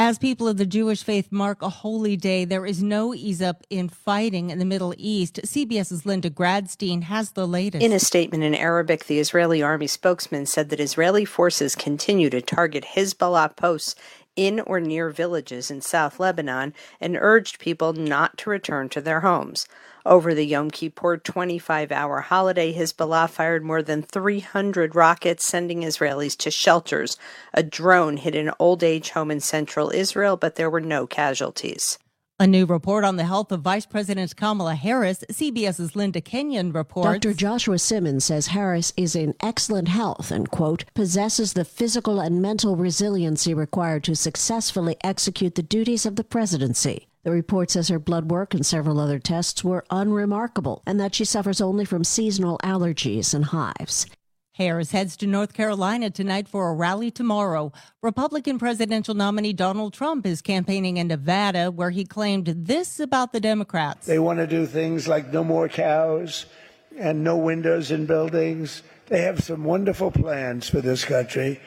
As people of the Jewish faith mark a holy day, there is no ease up in fighting in the Middle East. CBS's Linda Gradstein has the latest. In a statement in Arabic, the Israeli army spokesman said that Israeli forces continue to target Hezbollah posts in or near villages in South Lebanon and urged people not to return to their homes. Over the Yom Kippur 25-hour holiday, Hezbollah fired more than 300 rockets, sending Israelis to shelters. A drone hit an old-age home in central Israel, but there were no casualties. A new report on the health of Vice President Kamala Harris. CBS's Linda Kenyon reports. Dr. Joshua Simmons says Harris is in excellent health and, quote, possesses the physical and mental resiliency required to successfully execute the duties of the presidency. The report says her blood work and several other tests were unremarkable and that she suffers only from seasonal allergies and hives. Harris heads to North Carolina tonight for a rally tomorrow. Republican presidential nominee Donald Trump is campaigning in Nevada, where he claimed this about the Democrats. They want to do things like no more cows and no windows in buildings. They have some wonderful plans for this country.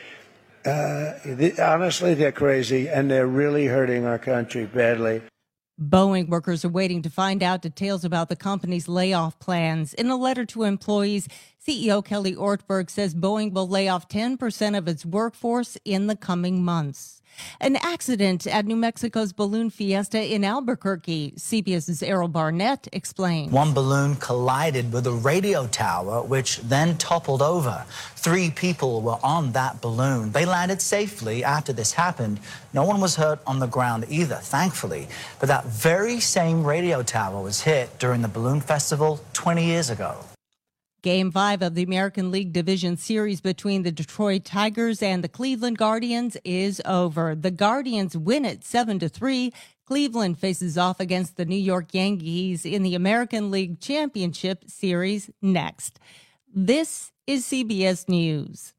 Honestly, they're crazy, and they're really hurting our country badly. Boeing workers are waiting to find out details about the company's layoff plans. In a letter to employees, CEO Kelly Ortberg says Boeing will lay off 10% of its workforce in the coming months. An accident at New Mexico's Balloon Fiesta in Albuquerque. CBS's Errol Barnett explains. One balloon collided with a radio tower, which then toppled over. 3 people were on that balloon. They landed safely after this happened. No one was hurt on the ground either, thankfully. But that very same radio tower was hit during the Balloon Festival 20 years ago. Game 5 of the American League Division Series between the Detroit Tigers and the Cleveland Guardians is over. The Guardians win it 7-3. Cleveland faces off against the New York Yankees in the American League Championship Series next. This is CBS News.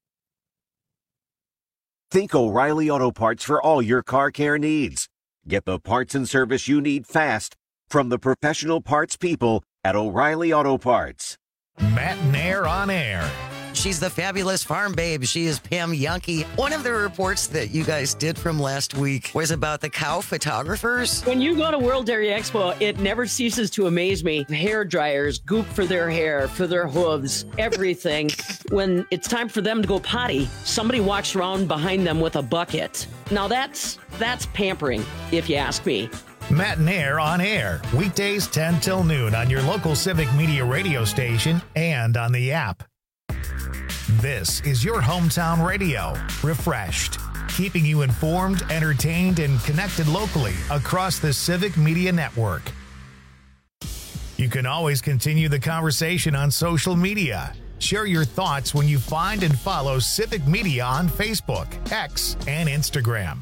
Think O'Reilly Auto Parts for all your car care needs. Get the parts and service you need fast from the professional parts people at O'Reilly Auto Parts. Matt Nair on air. She's the fabulous farm babe. She is Pam Yankee. One of the reports that you guys did from last week was about the cow photographers. When you go to World Dairy Expo, it never ceases to amaze me. Hair dryers, goop for their hair, for their hooves, everything. When it's time for them to go potty, somebody walks around behind them with a bucket. Now that's pampering, if you ask me. Matt Nair on air, weekdays 10 till noon on your local Civic Media radio station and on the app. This is your hometown radio, refreshed, keeping you informed, entertained, and connected locally across the Civic Media Network. You can always continue the conversation on social media. Share your thoughts when you find and follow Civic Media on Facebook, X, and Instagram.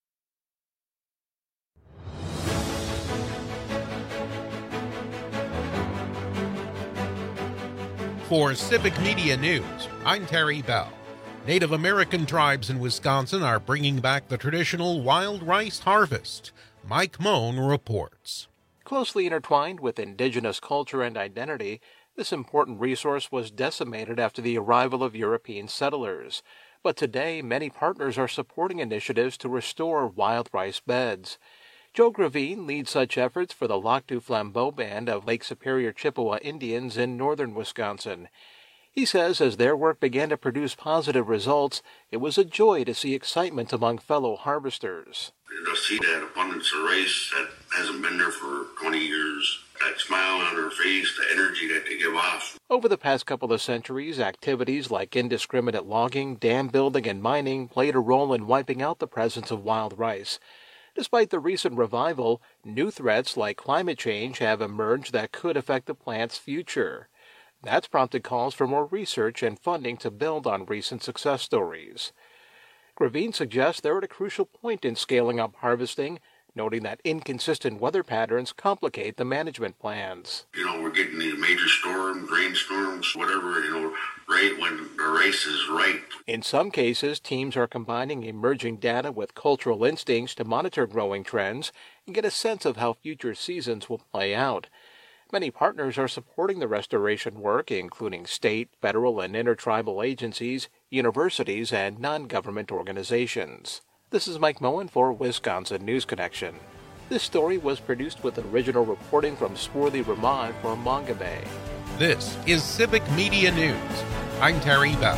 For Civic Media News, I'm Terry Bell. Native American tribes in Wisconsin are bringing back the traditional wild rice harvest. Mike Moan reports. Closely intertwined with indigenous culture and identity, this important resource was decimated after the arrival of European settlers. But today, many partners are supporting initiatives to restore wild rice beds. Joe Gravine leads such efforts for the Lac du Flambeau Band of Lake Superior Chippewa Indians in northern Wisconsin. He says as their work began to produce positive results, it was a joy to see excitement among fellow harvesters. To see that abundance of rice that hasn't been there for 20 years, that smile on their face, the energy that they give off. Over the past couple of centuries, activities like indiscriminate logging, dam building, and mining played a role in wiping out the presence of wild rice. Despite the recent revival, new threats like climate change have emerged that could affect the plant's future. That's prompted calls for more research and funding to build on recent success stories. Gravine suggests they're at a crucial point in scaling up harvesting, noting that inconsistent weather patterns complicate the management plans. We're getting these major storms, rainstorms, whatever, right when the rice is ripe. In some cases, teams are combining emerging data with cultural instincts to monitor growing trends and get a sense of how future seasons will play out. Many partners are supporting the restoration work, including state, federal, and intertribal agencies, universities, and non-government organizations. This is Mike Moen for Wisconsin News Connection. This story was produced with original reporting from Swarthy Rahman for Mongabay. This is Civic Media News. I'm Terry Bell.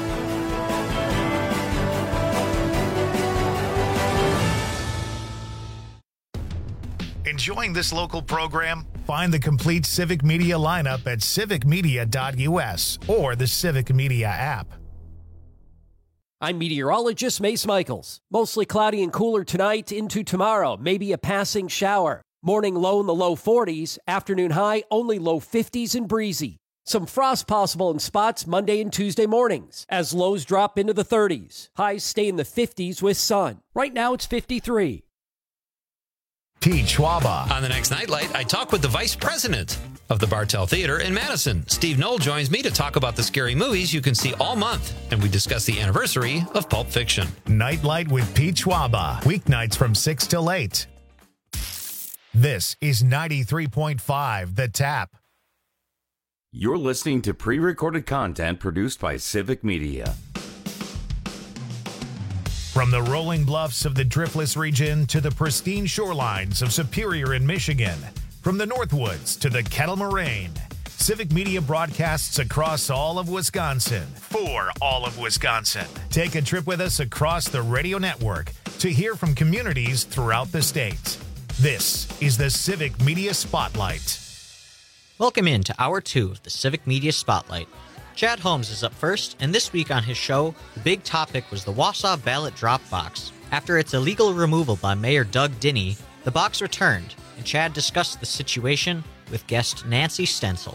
Enjoying this local program? Find the complete Civic Media lineup at civicmedia.us or the Civic Media app. I'm meteorologist Mace Michaels. Mostly cloudy and cooler tonight into tomorrow. Maybe a passing shower. Morning low in the low 40s. Afternoon high only low 50s and breezy. Some frost possible in spots Monday and Tuesday mornings as lows drop into the 30s. Highs stay in the 50s with sun. Right now it's 53. Pete Schwaba. On the next Nightlight, I talk with the vice president of the Bartell Theater in Madison. Steve Knoll joins me to talk about the scary movies you can see all month, and we discuss the anniversary of Pulp Fiction. Nightlight with Pete Schwaba. Weeknights from 6 till 8. This is 93.5 The Tap. You're listening to pre-recorded content produced by Civic Media. From the rolling bluffs of the Driftless region to the pristine shorelines of Superior in Michigan, from the Northwoods to the Kettle Moraine, Civic Media broadcasts across all of Wisconsin for all of Wisconsin. Take a trip with us across the radio network to hear from communities throughout the state. This is the Civic Media Spotlight. Welcome in to Hour 2 of the Civic Media Spotlight. Chad Holmes is up first, and this week on his show, the big topic was the Wausau ballot drop box. After its illegal removal by Mayor Doug Dinney, the box returned, and Chad discussed the situation with guest Nancy Stencil.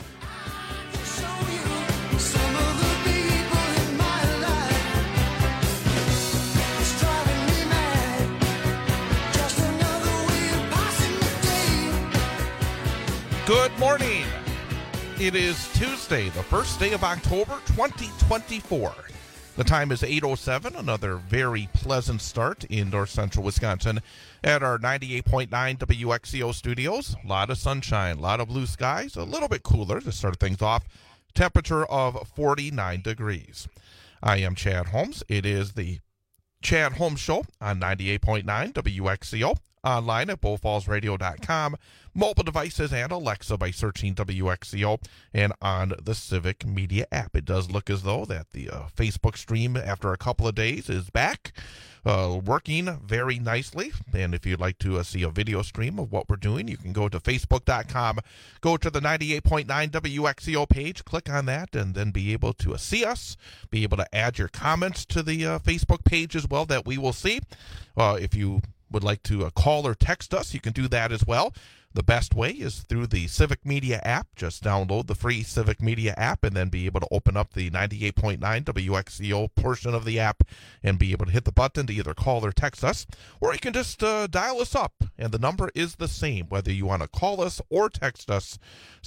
Good morning. It is Tuesday, the first day of October, 2024. The time is 8:07, another very pleasant start in north central Wisconsin at our 98.9 WXCO studios. A lot of sunshine, a lot of blue skies, a little bit cooler to start things off. Temperature of 49 degrees. I am Chad Holmes. It is the Chad Holmes Show on 98.9 WXCO. Online at BowFallsRadio.com, mobile devices, and Alexa by searching WXCO, and on the Civic Media app. It does look as though that the Facebook stream after a couple of days is back, working very nicely. And if you'd like to see a video stream of what we're doing, you can go to Facebook.com, go to the 98.9 WXCO page, click on that, and then be able to see us, be able to add your comments to the Facebook page as well that we will see. If you would like to call or text us, you can do that as well. The best way is through the Civic Media app. Just download the free Civic Media app and then be able to open up the 98.9 WXCO portion of the app and be able to hit the button to either call or text us, or you can just dial us up, and the number is the same whether you want to call us or text us,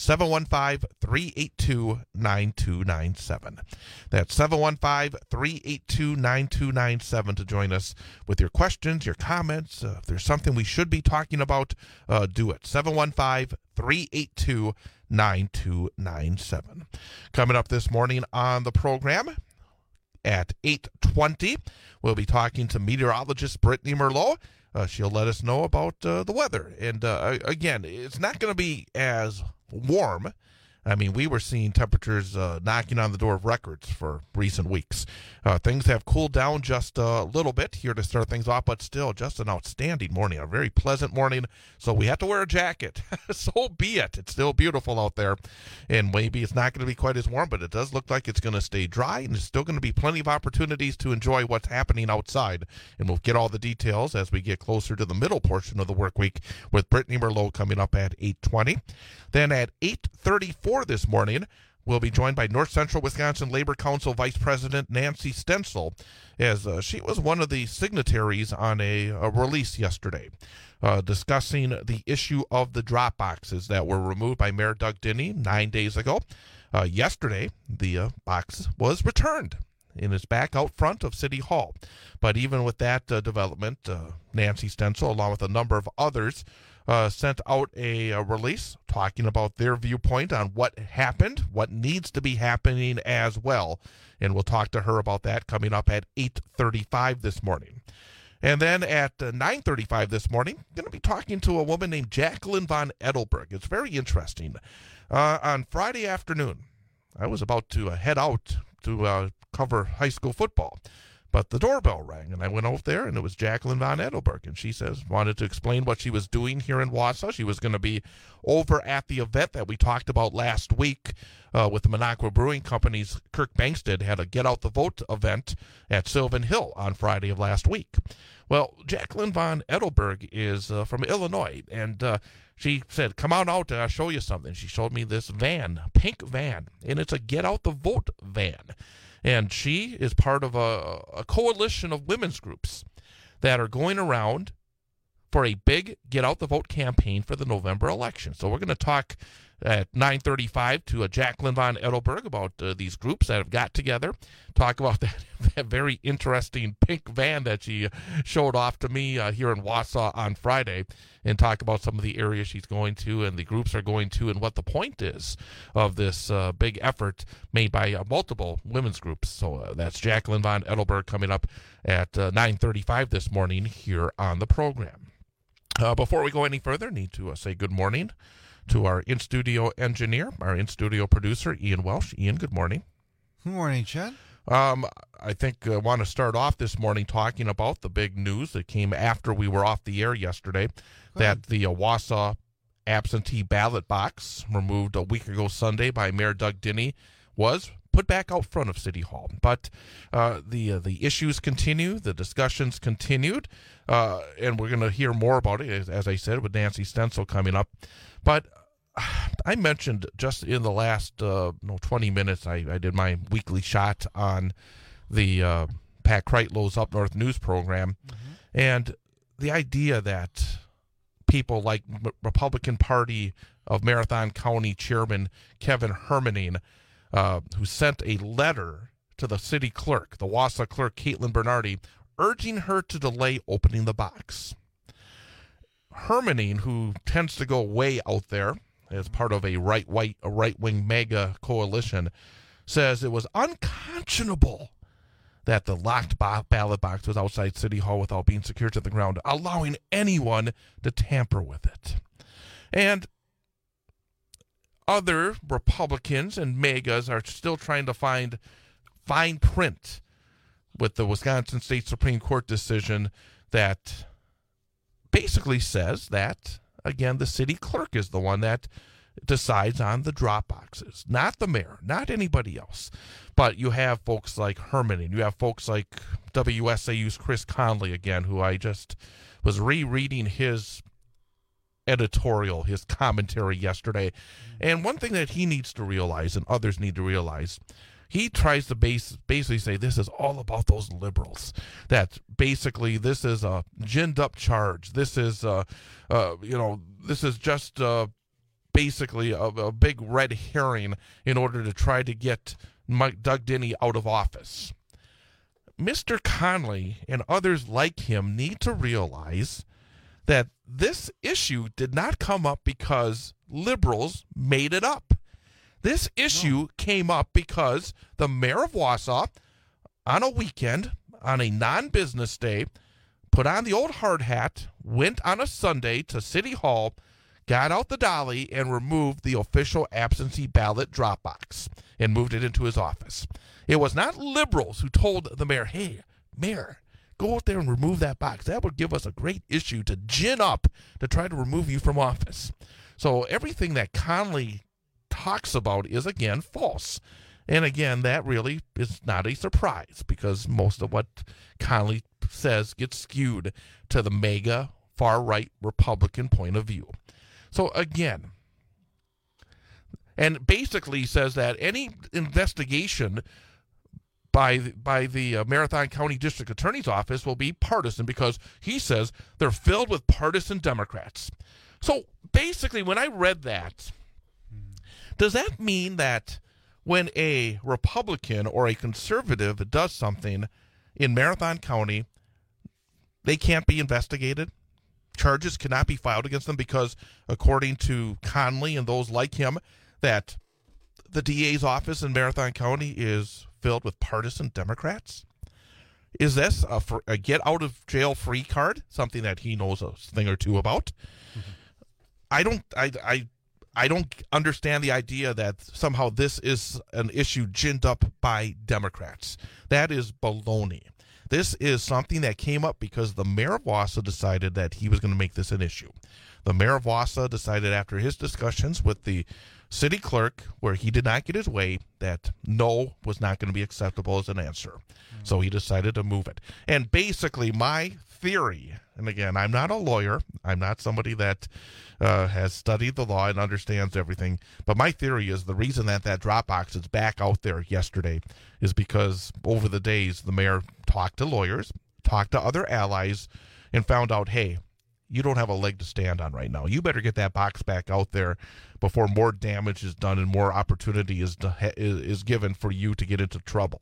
715-382-9297. That's 715-382-9297 to join us with your questions, your comments. If there's something we should be talking about, do it. 715-382-9297. Coming up this morning on the program at 8:20, we'll be talking to meteorologist Brittany Merlot. She'll let us know about the weather. And again, it's not going to be as warm. I mean, we were seeing temperatures knocking on the door of records for recent weeks. Things have cooled down just a little bit here to start things off, but still just an outstanding morning, a very pleasant morning. So we have to wear a jacket. So be it. It's still beautiful out there. And maybe it's not going to be quite as warm, but it does look like it's going to stay dry, and there's still going to be plenty of opportunities to enjoy what's happening outside. And we'll get all the details as we get closer to the middle portion of the work week with Brittany Merlot coming up at 8:20. Then at 8:34 this morning, we'll be joined by North Central Wisconsin Labor Council Vice President Nancy Stencil, as she was one of the signatories on a release yesterday discussing the issue of the drop boxes that were removed by Mayor Doug Dinney 9 days ago. Yesterday, the box was returned and is back out front of City Hall. But even with that development, Nancy Stencil, along with a number of others, sent out a release talking about their viewpoint on what happened, what needs to be happening as well. And we'll talk to her about that coming up at 8:35 this morning. And then at 9:35 this morning, going to be talking to a woman named Jacqueline Von Edelberg. It's very interesting. On Friday afternoon, I was about to head out to cover high school football, but the doorbell rang, and I went over there, and it was Jacqueline Von Edelberg, and she wanted to explain what she was doing here in Wausau. She was going to be over at the event that we talked about last week with the Minocqua Brewing Company's Kirk Bangstead had a Get Out the Vote event at Sylvan Hill on Friday of last week. Well, Jacqueline Von Edelberg is from Illinois, and she said, come on out and I'll show you something. She showed me this van, pink van, and it's a Get Out the Vote van. And she is part of a coalition of women's groups that are going around for a big Get Out the Vote campaign for the November election. So we're going to talk at 9:35 to Jacqueline Von Edelberg about these groups that have got together, talk about that very interesting pink van that she showed off to me here in Wausau on Friday, and talk about some of the areas she's going to and the groups are going to and what the point is of this big effort made by multiple women's groups. So that's Jacqueline Von Edelberg coming up at 9:35 this morning here on the program. Before we go any further, need to say good morning to our in-studio engineer, our in-studio producer, Ian Welsh. Ian, good morning. Good morning, Chad. I think I want to start off this morning talking about the big news that came after we were off the air yesterday, that the Wausau absentee ballot box, removed a week ago Sunday by Mayor Doug Dinny, was put back out front of City Hall. But the issues continue, the discussions continued, and we're going to hear more about it, as I said, with Nancy Stencil coming up. But I mentioned just in the last 20 minutes, I did my weekly shot on the Pat Kreitlow's Up North News program, and the idea that people like Republican Party of Marathon County Chairman Kevin Hermaning, who sent a letter to the city clerk, the Wausau clerk, Caitlin Bernardi, urging her to delay opening the box. Hermaning, who tends to go way out there as part of a right-wing MAGA coalition, says it was unconscionable that the locked ballot box was outside City Hall without being secured to the ground, allowing anyone to tamper with it. And other Republicans and MAGAs are still trying to find fine print with the Wisconsin State Supreme Court decision that basically says that, again, the city clerk is the one that decides on the drop boxes, not the mayor, not anybody else. But you have folks like Hermaning, you have folks like WSAU's Chris Conley, again, who I just was rereading his editorial, his commentary yesterday. And one thing that he needs to realize, and others need to realize, he tries to basically say this is all about those liberals. That basically this is a ginned up charge. This is this is just basically a big red herring in order to try to get Doug Dinny out of office. Mr. Conley and others like him need to realize that this issue did not come up because liberals made it up. This issue came up because the mayor of Wausau, on a weekend, on a non-business day, put on the old hard hat, went on a Sunday to City Hall, got out the dolly, and removed the official absentee ballot drop box and moved it into his office. It was not liberals who told the mayor, hey, mayor, go out there and remove that box. That would give us a great issue to gin up to try to remove you from office. So everything that Conley talks about is, again, false. And again, that really is not a surprise because most of what Conley says gets skewed to the MAGA far-right Republican point of view. So again, and basically says that any investigation by the Marathon County District Attorney's Office will be partisan because he says they're filled with partisan Democrats. So basically, when I read that, does that mean that when a Republican or a conservative does something in Marathon County, they can't be investigated? Charges cannot be filed against them because, according to Conley and those like him, that the DA's office in Marathon County is filled with partisan Democrats? Is this a get-out-of-jail-free card, something that he knows a thing or two about? Mm-hmm. I don't understand the idea that somehow this is an issue ginned up by Democrats. That is baloney. This is something that came up because the mayor of Wausau decided that he was going to make this an issue. The mayor of Wausau decided after his discussions with the city clerk, where he did not get his way, that no was not going to be acceptable as an answer. Mm-hmm. So he decided to move it. And basically my theory, and again, I'm not a lawyer, I'm not somebody that has studied the law and understands everything, but my theory is the reason that drop box is back out there yesterday is because over the days the mayor talked to lawyers, talked to other allies, and found out, hey, you don't have a leg to stand on right now. You better get that box back out there before more damage is done and more opportunity is given for you to get into trouble.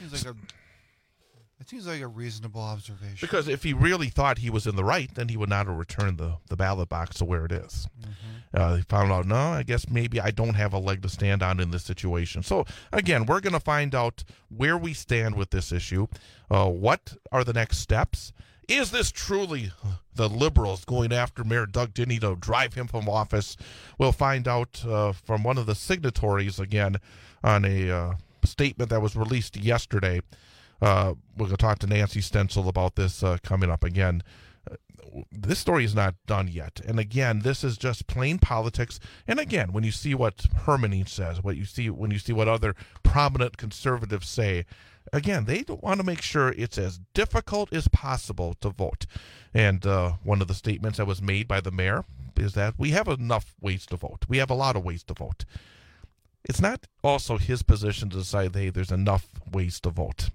It seems like a reasonable observation. Because if he really thought he was in the right, then he would not have returned the ballot box to where it is. Mm-hmm. He found out, no, I guess maybe I don't have a leg to stand on in this situation. So, again, we're going to find out where we stand with this issue. What are the next steps? Is this truly the Liberals going after Mayor Doug Dinney to drive him from office? We'll find out from one of the signatories, again, on a statement that was released yesterday. We're going to talk to Nancy Stencil about this coming up again. This story is not done yet. And again, this is just plain politics. And again, when you see what Hermaning says, when you see what other prominent conservatives say, again, they want to make sure it's as difficult as possible to vote. And one of the statements that was made by the mayor is that we have enough ways to vote. We have a lot of ways to vote. It's not also his position to decide, hey, there's enough ways to vote.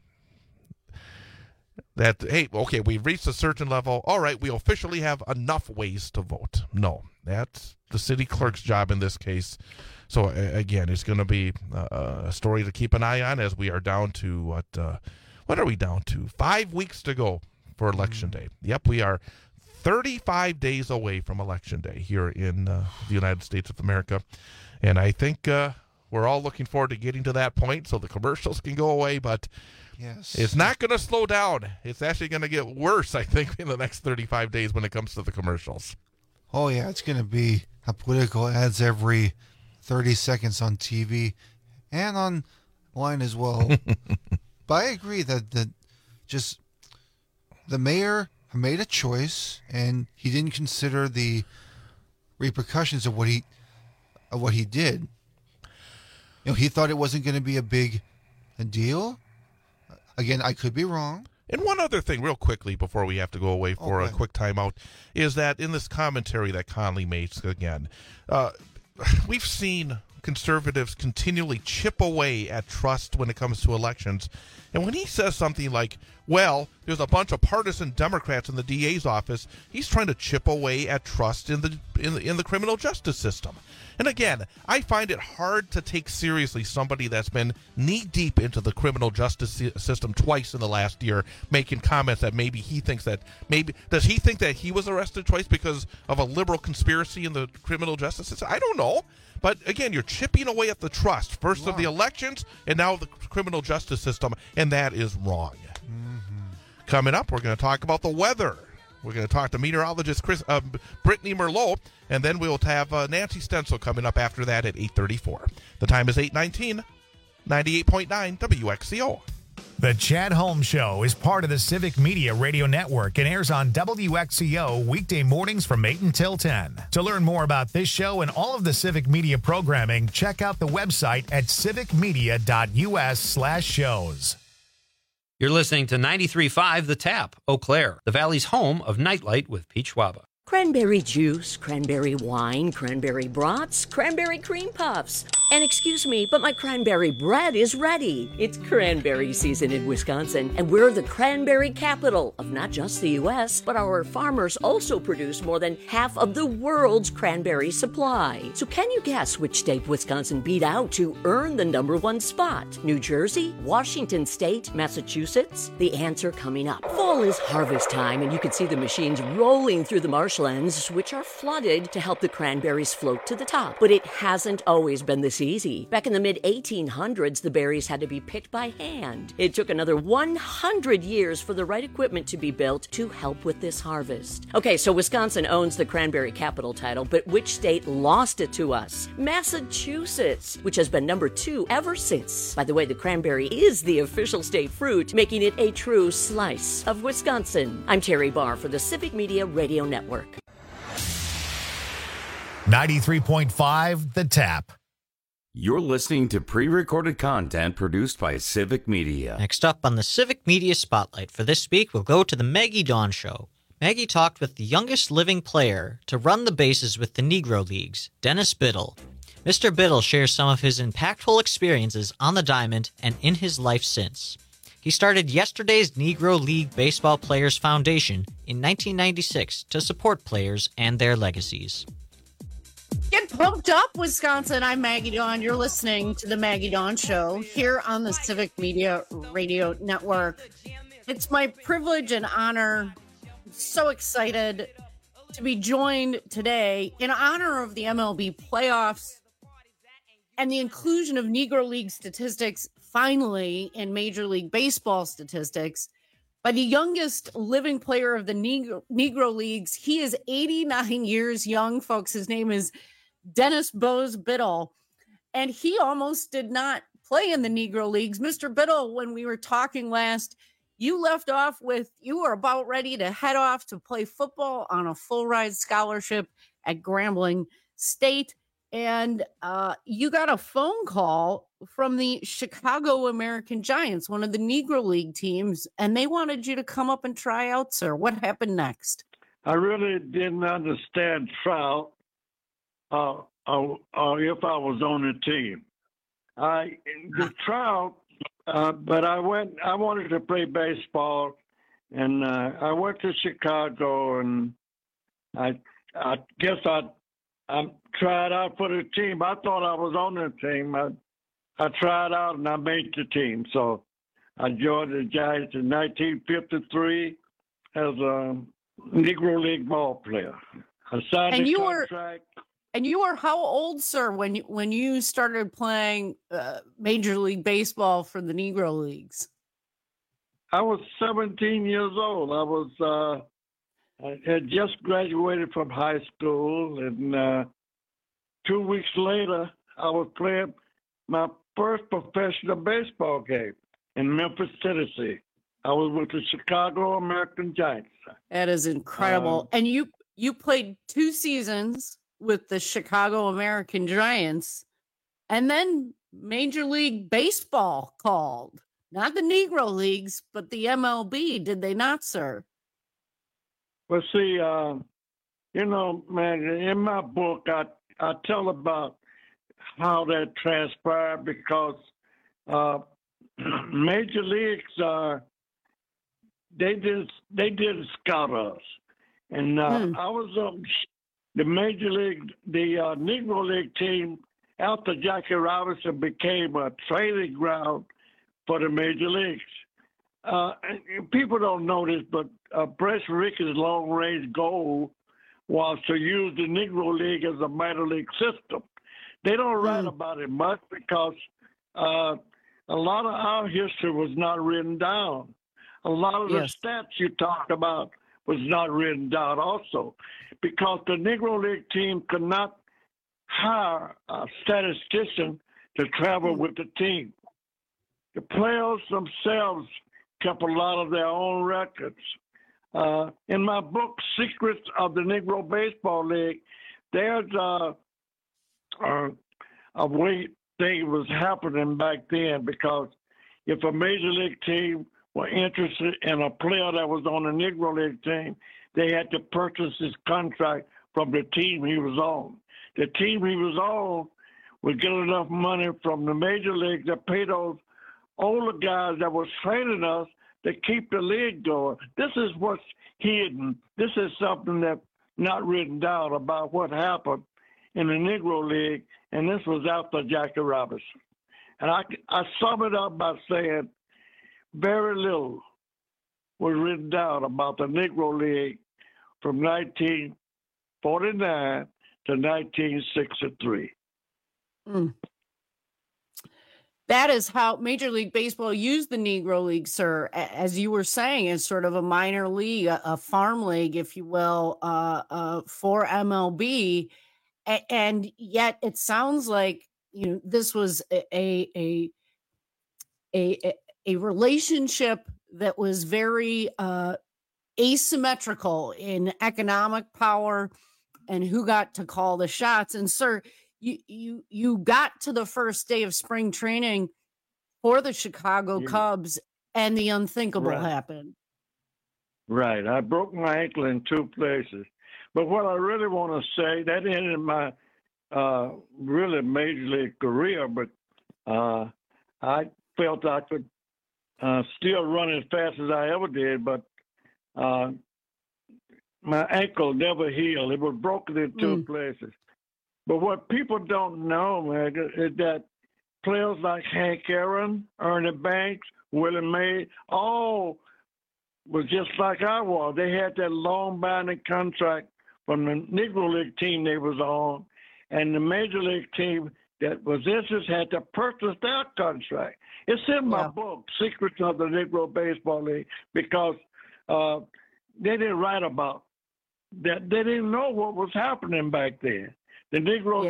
That, hey, okay, we've reached a certain level. All right, we officially have enough ways to vote. No, that's the city clerk's job in this case. So, again, it's going to be a story to keep an eye on as we are down to, what are we down to? 5 weeks to go for Election Day. Yep, we are 35 days away from Election Day here in the United States of America. And I think we're all looking forward to getting to that point so the commercials can go away, but yes, it's not going to slow down. It's actually going to get worse, I think, in the next 35 days when it comes to the commercials. Oh, yeah, it's going to be political ads every 30 seconds on TV and online as well. But I agree that just the mayor made a choice and he didn't consider the repercussions of what he did. You know, he thought it wasn't going to be a big deal. Again, I could be wrong. And one other thing, real quickly, before we have to go away for a quick timeout, is that in this commentary that Conley makes again, we've seen conservatives continually chip away at trust when it comes to elections. And when he says something like, well, there's a bunch of partisan Democrats in the DA's office, he's trying to chip away at trust in the criminal justice system. And again, I find it hard to take seriously somebody that's been knee-deep into the criminal justice system twice in the last year, making comments that maybe he thinks that does he think that he was arrested twice because of a liberal conspiracy in the criminal justice system? I don't know. But again, you're chipping away at the trust, first of the elections and now the criminal justice system, and that is wrong. Mm-hmm. Coming up, we're going to talk about the weather. We're going to talk to meteorologist Brittany Merlot, and then we'll have Nancy Stencil coming up after that at 8:34. The time is 8:19, 98.9 WXCO. The Chad Holmes Show is part of the Civic Media Radio Network and airs on WXCO weekday mornings from 8 until 10. To learn more about this show and all of the Civic Media programming, check out the website at civicmedia.us/shows. You're listening to 93.5 The Tap, Eau Claire, the Valley's home of Nightlight with Pete Schwaba. Cranberry juice, cranberry wine, cranberry brats, cranberry cream puffs. And excuse me, but my cranberry bread is ready. It's cranberry season in Wisconsin, and we're the cranberry capital of not just the U.S., but our farmers also produce more than half of the world's cranberry supply. So can you guess which state Wisconsin beat out to earn the #1 spot? New Jersey, Washington State, Massachusetts? The answer coming up. Fall is harvest time, and you can see the machines rolling through the marshlands, which are flooded to help the cranberries float to the top. But it hasn't always been this looks easy. Back in the mid-1800s, the berries had to be picked by hand. It took another 100 years for the right equipment to be built to help with this harvest. Okay, so Wisconsin owns the cranberry capital title, but which state lost it to us? Massachusetts, which has been number 2 ever since. By the way, the cranberry is the official state fruit, making it a true slice of Wisconsin. I'm Terry Barr for the Civic Media Radio Network. 93.5 The Tap. You're listening to pre-recorded content produced by Civic Media. Next up on the Civic Media Spotlight for this week, we'll go to the Maggie Dawn Show. Maggie talked with the youngest living player to run the bases with the Negro Leagues, Dennis Biddle. Mr. Biddle shares some of his impactful experiences on the diamond and in his life since. He started yesterday's Negro League Baseball Players Foundation in 1996 to support players and their legacies. Get pumped up, Wisconsin. I'm Maggie Dawn. You're listening to the Maggie Dawn Show here on the Civic Media Radio Network. It's my privilege and honor, so excited to be joined today in honor of the MLB playoffs and the inclusion of Negro League statistics finally in Major League Baseball statistics by the youngest living player of the Negro Leagues. He is 89 years young, folks. His name is Dennis Bose Biddle, and he almost did not play in the Negro Leagues. Mr. Biddle, when we were talking last, you left off with you were about ready to head off to play football on a full-ride scholarship at Grambling State, and you got a phone call from the Chicago American Giants, one of the Negro League teams, and they wanted you to come up and try out, sir. What happened next? I really didn't understand trial. Or if I was on the team. The trial, but I wanted to play baseball, and I went to Chicago, and I guess I tried out for the team. I thought I was on the team. I tried out, and I made the team. So I joined the Giants in 1953 as a Negro League ball player. I signed a contract. And you were how old, sir, when you started playing Major League Baseball for the Negro Leagues? I was 17 years old. I had just graduated from high school, and 2 weeks later, I was playing my first professional baseball game in Memphis, Tennessee. I was with the Chicago American Giants. That is incredible. And you played 2 seasons with the Chicago American Giants, and then Major League Baseball called. Not the Negro Leagues, but the MLB, did they not, sir? Well, see, man, in my book, I tell about how that transpired because Major Leagues, they didn't scout us. And I was the Major League, the Negro League team, after Jackie Robinson became a training ground for the Major Leagues. And people don't know this, but Brett Rick's long-range goal was to use the Negro League as a minor league system. They don't write about it much because a lot of our history was not written down. A lot of the stats you talked about was not written down also, because the Negro League team could not hire a statistician to travel with the team. The players themselves kept a lot of their own records. In my book, Secrets of the Negro Baseball League, there's a way thing was happening back then, because if a Major League team were interested in a player that was on the Negro League team, they had to purchase his contract from the team he was on. The team he was on would get enough money from the Major League to pay those older guys that was training us to keep the league going. This is what's hidden. This is something that's not written down about what happened in the Negro League, and this was after Jackie Robinson. And I sum it up by saying very little was written down about the Negro League from 1949 to 1963. that is how Major League Baseball used the Negro League, sir, as you were saying, as sort of a minor league, a farm league, if you will, for MLB. And yet it sounds like, this was a relationship that was very asymmetrical in economic power and who got to call the shots. And sir, you got to the first day of spring training for the Chicago Cubs, and the unthinkable happened. Right. I broke my ankle in 2 places. But what I really want to say, that ended my really major league career, but I felt I could still run as fast as I ever did, but my ankle never healed. It was broken in 2 places. But what people don't know, man, is that players like Hank Aaron, Ernie Banks, Willie Mays, all was just like I was. They had that long binding contract from the Negro League team they was on, and the Major League team that was interested had to purchase their contract. It's in my book, Secrets of the Negro Baseball League, because they didn't write about that. They didn't know what was happening back then. The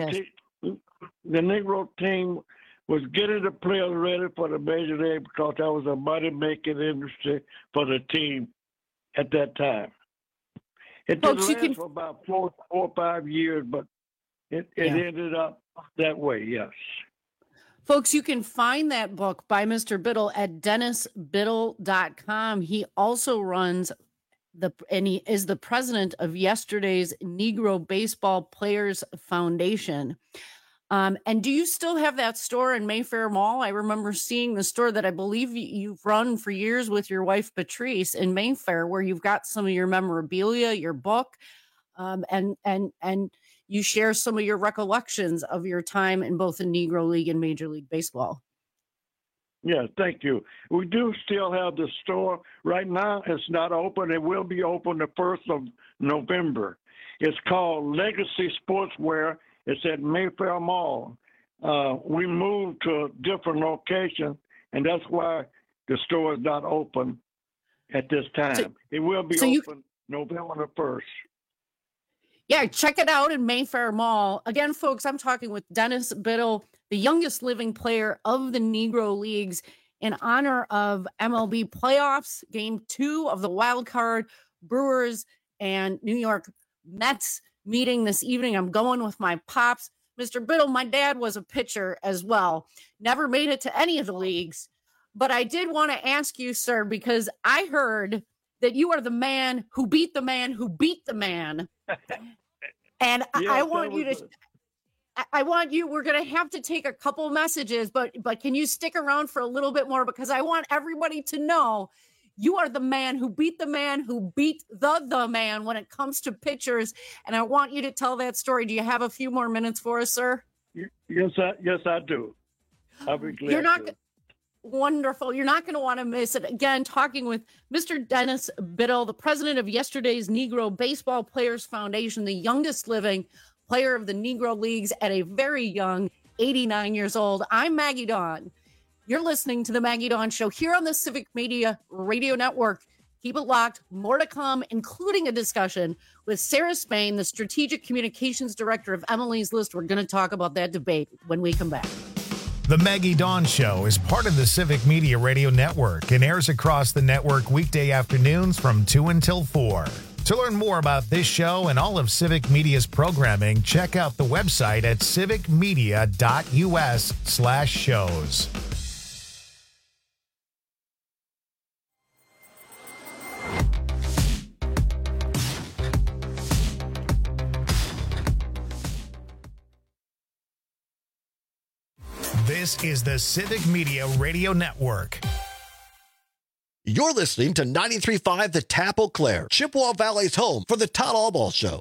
Negro team was getting the players ready for the Major League because that was a money-making industry for the team at that time. It did last for about 4 or 5 years, but it ended up that way, yes. Folks, you can find that book by Mr. Biddle at DennisBiddle.com. He also runs and he is the president of yesterday's Negro Baseball Players Foundation. And do you still have that store in Mayfair Mall? I remember seeing the store that I believe you've run for years with your wife, Patrice, in Mayfair, where you've got some of your memorabilia, your book, and you share some of your recollections of your time in both the Negro League and Major League Baseball. Yeah, thank you. We do still have the store. Right now, it's not open. It will be open the 1st of November. It's called Legacy Sportswear. It's at Mayfair Mall. We moved to a different location, and that's why the store is not open at this time. It will be open November the 1st. Yeah, check it out in Mayfair Mall. Again, folks, I'm talking with Dennis Biddle, the youngest living player of the Negro Leagues, in honor of MLB playoffs, Game 2 of the wild card, Brewers and New York Mets meeting this evening. I'm going with my pops. Mr. Biddle, my dad was a pitcher as well. Never made it to any of the leagues. But I did want to ask you, sir, because I heard that you are the man who beat the man who beat the man. And yes, I want you to... we're going to have to take a couple messages, but can you stick around for a little bit more? Because I want everybody to know you are the man who beat the man who beat the man when it comes to pitchers. And I want you to tell that story. Do you have a few more minutes for us, sir? Yes, I do. I'll be glad Wonderful. You're not going to want to miss it. Again, talking with Mr. Dennis Biddle, the president of yesterday's Negro Baseball Players Foundation, the youngest living player of the Negro Leagues at a very young 89 years old. I'm Maggie Dawn. You're listening to the Maggie Dawn Show here on the Civic Media Radio Network. Keep it locked. More to come, including a discussion with Sarah Spain, the Strategic Communications Director of Emily's List. We're going to talk about that debate when we come back. The Maggie Dawn Show is part of the Civic Media Radio Network and airs across the network weekday afternoons from 2 until 4. To learn more about this show and all of Civic Media's programming, check out the website at civicmedia.us/shows. This is the Civic Media Radio Network. You're listening to 93.5 The Tap Eau Claire, Chippewa Valley's home for the Todd Albaugh Show.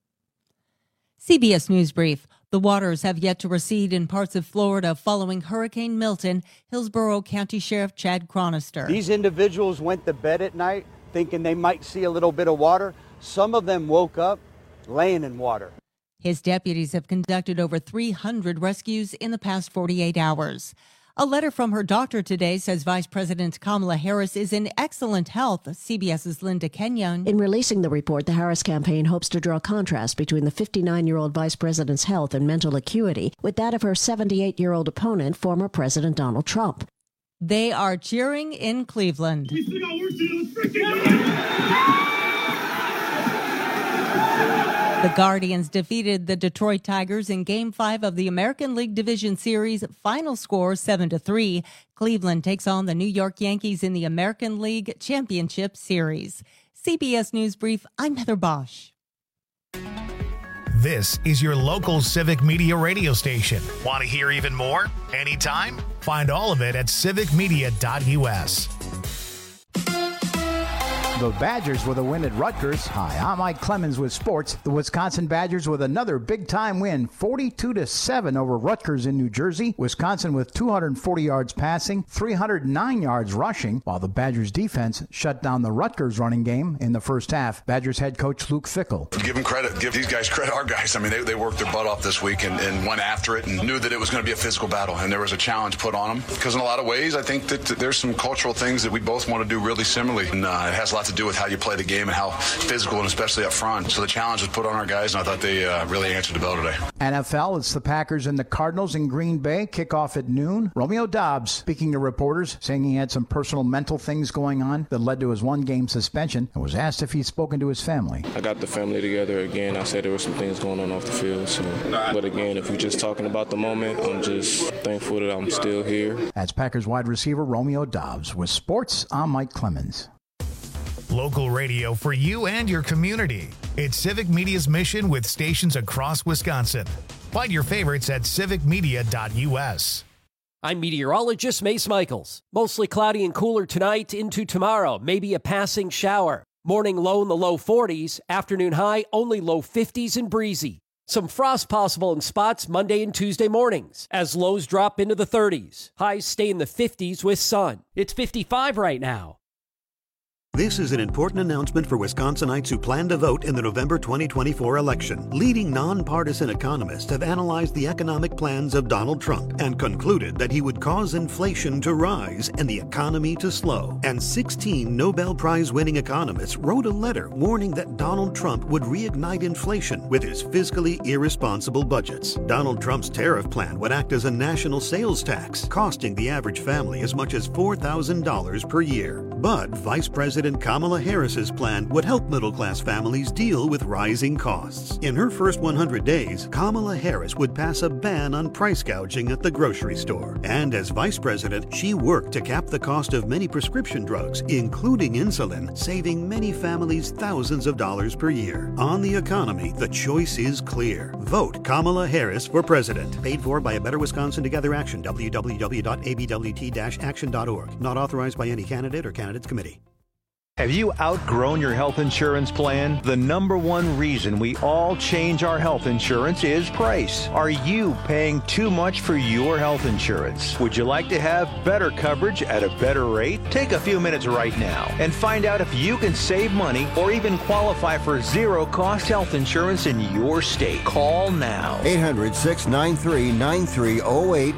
CBS News Brief. The waters have yet to recede in parts of Florida following Hurricane Milton. Hillsborough County Sheriff Chad Chronister. These individuals went to bed at night thinking they might see a little bit of water. Some of them woke up laying in water. His deputies have conducted over 300 rescues in the past 48 hours. A letter from her doctor today says Vice President Kamala Harris is in excellent health. CBS's Linda Kenyon. In releasing the report, the Harris campaign hopes to draw a contrast between the 59-year-old vice president's health and mental acuity with that of her 78-year-old opponent, former President Donald Trump. They are cheering in Cleveland. We still got work to do. Let's freaking The Guardians defeated the Detroit Tigers in Game 5 of the American League Division Series, final score 7-3. Cleveland takes on the New York Yankees in the American League Championship Series. CBS News Brief, I'm Heather Bosch. This is your local Civic Media radio station. Want to hear even more? Anytime? Find all of it at civicmedia.us. The Badgers with a win at Rutgers. Hi, I'm Mike Clemens with sports. The Wisconsin Badgers with another big-time win, 42-7 over Rutgers in New Jersey. Wisconsin with 240 yards passing, 309 yards rushing, while the Badgers defense shut down the Rutgers running game in the first half. Badgers head coach Luke Fickell. Give them credit. Give these guys credit, our guys. I mean, they worked their butt off this week and went after it and knew that it was going to be a physical battle, and there was a challenge put on them. Because in a lot of ways, I think that there's some cultural things that we both want to do really similarly, and it has a lot to do with how you play the game and how physical and especially up front. So the challenge was put on our guys, and I thought they really answered the bell today. NFL, it's the Packers and the Cardinals in Green Bay. Kickoff at noon. Romeo Doubs speaking to reporters, saying he had some personal mental things going on that led to his one-game suspension, and was asked if he'd spoken to his family. I got the family together again. I said there were some things going on off the field. But again, if we're just talking about the moment, I'm just thankful that I'm still here. That's Packers wide receiver Romeo Doubs. With sports, I'm Mike Clemens. Local radio for you and your community. It's Civic Media's mission with stations across Wisconsin. Find your favorites at civicmedia.us. I'm meteorologist Mace Michaels. Mostly cloudy and cooler tonight into tomorrow. Maybe a passing shower. Morning low in the low 40s. Afternoon high only low 50s and breezy. Some frost possible in spots Monday and Tuesday mornings as lows drop into the 30s. Highs stay in the 50s with sun. It's 55 right now. This is an important announcement for Wisconsinites who plan to vote in the November 2024 election. Leading nonpartisan economists have analyzed the economic plans of Donald Trump and concluded that he would cause inflation to rise and the economy to slow. And 16 Nobel Prize-winning economists wrote a letter warning that Donald Trump would reignite inflation with his fiscally irresponsible budgets. Donald Trump's tariff plan would act as a national sales tax, costing the average family as much as $4,000 per year. But Vice President Kamala Harris's plan would help middle-class families deal with rising costs. In her first 100 days, Kamala Harris would pass a ban on price gouging at the grocery store. And as vice president, she worked to cap the cost of many prescription drugs, including insulin, saving many families thousands of dollars per year. On the economy, the choice is clear. Vote Kamala Harris for president. Paid for by A Better Wisconsin Together Action, www.abwt-action.org. Not authorized by any candidate or candidates committee. Have you outgrown your health insurance plan? The number one reason we all change our health insurance is price. Are you paying too much for your health insurance? Would you like to have better coverage at a better rate? Take a few minutes right now and find out if you can save money or even qualify for zero-cost health insurance in your state. Call now. 800-693-9308.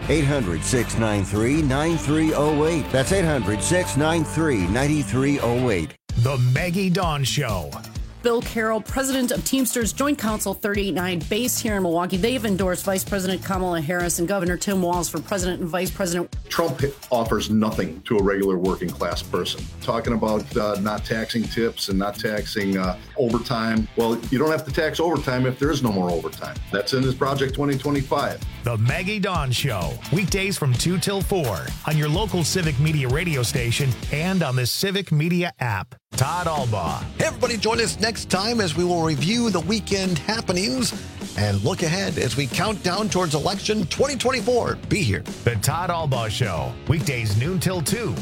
800-693-9308. That's 800-693-9308. The Maggie Dawn Show. Bill Carroll, president of Teamsters Joint Council 389, based here in Milwaukee. They've endorsed Vice President Kamala Harris and Governor Tim Walz for president and vice president. Trump offers nothing to a regular working class person. Talking about not taxing tips and not taxing overtime. Well, you don't have to tax overtime if there is no more overtime. That's in his Project 2025. The Maggie Dawn Show. Weekdays from 2 till 4 on your local Civic Media radio station and on the Civic Media app. Todd Albaugh. Hey, everybody, join us next time as we will review the weekend happenings and look ahead as we count down towards election 2024. Be here. The Todd Albaugh Show. Weekdays noon till 2.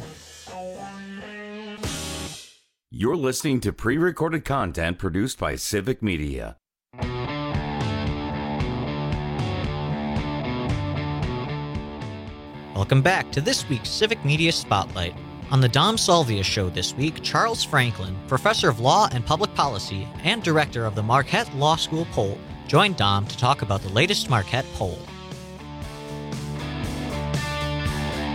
You're listening to pre-recorded content produced by Civic Media. Welcome back to this week's Civic Media Spotlight. On the Dom Salvia Show this week, Charles Franklin, professor of law and public policy and director of the Marquette Law School poll, joined Dom to talk about the latest Marquette poll.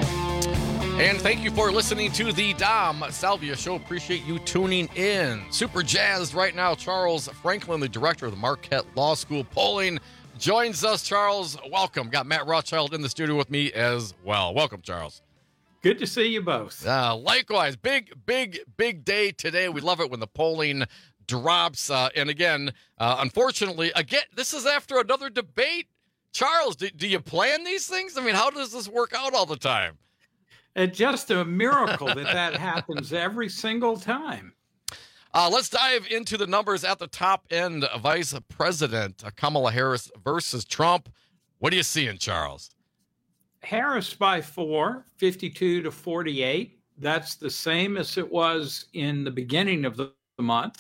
And thank you for listening to the Dom Salvia Show. Appreciate you tuning in. Super jazzed right now. Charles Franklin, the director of the Marquette Law School polling, joins us. Charles, welcome. Got Matt Rothschild in the studio with me as well. Welcome, Charles. Good to see you both. Likewise. Big day today. We love it when the polling drops. And again, unfortunately, this is after another debate. Charles, do you plan these things? I mean, how does this work out all the time? It's just a miracle that happens every single time. Let's dive into the numbers at the top end. Vice President Kamala Harris versus Trump. What are you seeing, Charles? Harris by 4, 52 to 48. That's the same as it was in the beginning of the month,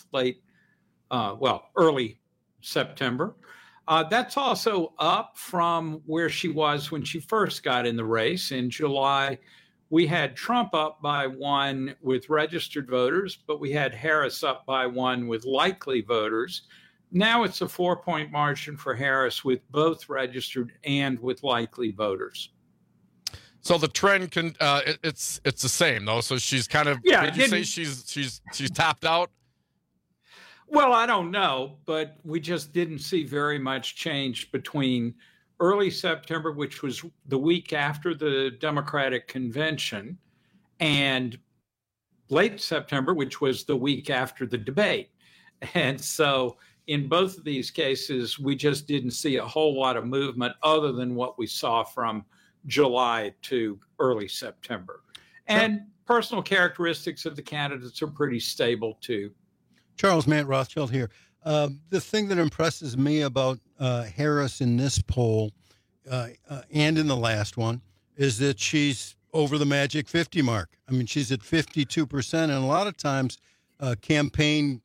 early September. That's also up from where she was when she first got in the race in July. We had Trump up by 1 with registered voters, but we had Harris up by 1 with likely voters. Now it's a 4-point margin for Harris with both registered and with likely voters. So the trend it's the same though. So she's kind of did you say she's tapped out? Well, I don't know, but we just didn't see very much change between early September, which was the week after the Democratic convention, and late September, which was the week after the debate. And so in both of these cases, we just didn't see a whole lot of movement other than what we saw from July to early September. And personal characteristics of the candidates are pretty stable too. Charles, Matt Rothschild here. The thing that impresses me about Harris in this poll and in the last one is that she's over the magic 50 mark. I mean, she's at 52%, and a lot of times campaign